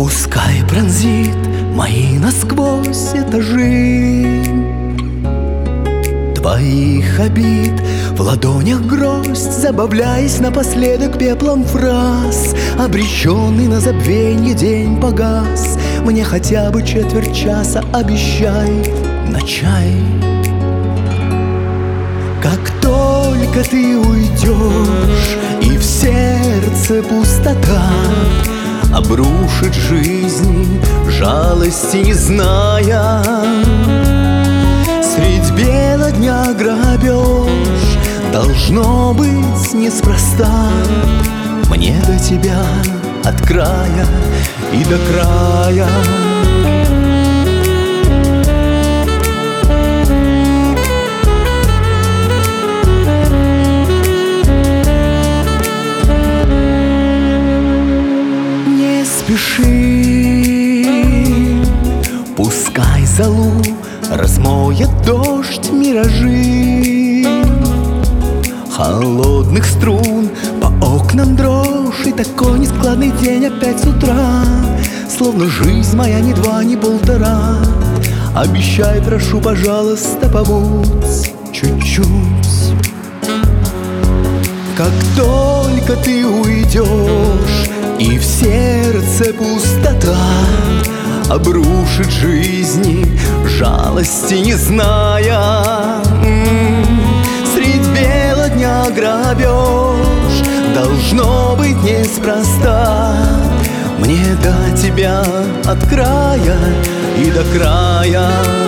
Пускай пронзит мои насквозь этажи твоих обид, в ладонях гроздь, забавляясь напоследок пеплом фраз. Обреченный на забвенье день погас, мне хотя бы четверть часа обещай на чай. Как только ты уйдешь, и в сердце пустота обрушит жизнь, жалости не зная. Средь бела дня грабеж, должно быть неспроста. Мне до тебя от края и до края. Не спеши, пускай залу размоет дождь миражи. Холодных струн по окнам дрожь, и такой нескладный день опять с утра. Словно жизнь моя ни два, ни полтора. Обещай, прошу, пожалуйста, побудь чуть-чуть. Как только ты уйдешь, и в сердце пустота обрушит жизни, жалости не зная. Средь бела дня грабеж, должно быть неспроста. Мне до тебя от края и до края.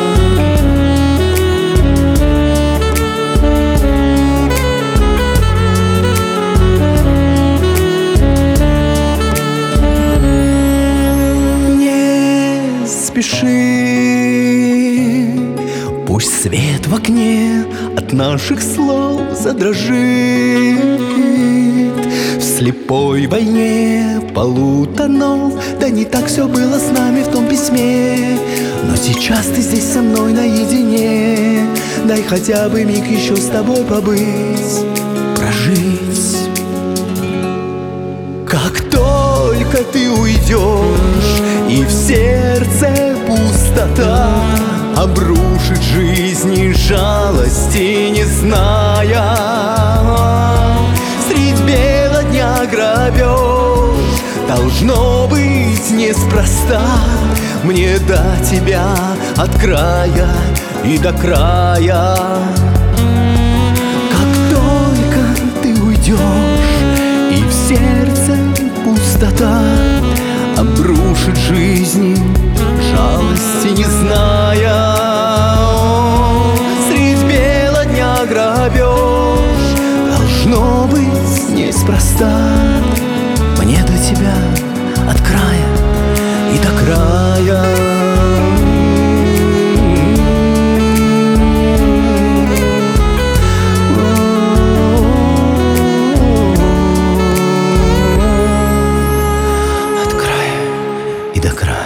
Спеши, пусть свет в окне от наших слов задрожит. В слепой войне полутонов, да не так все было с нами в том письме. Но сейчас ты здесь со мной наедине, дай хотя бы миг еще с тобой побыть, прожить. Как только ты уйдешь, и в сердце пустота обрушит жизни, жалости не зная. Средь бела дня грабеж, должно быть неспроста. Мне до тебя от края и до края. Как только ты уйдешь, и в сердце пустота обрушит жизни, жалости не зная. Средь бела дня грабеж, должно быть неспроста. Мне до тебя от края и до края. До края.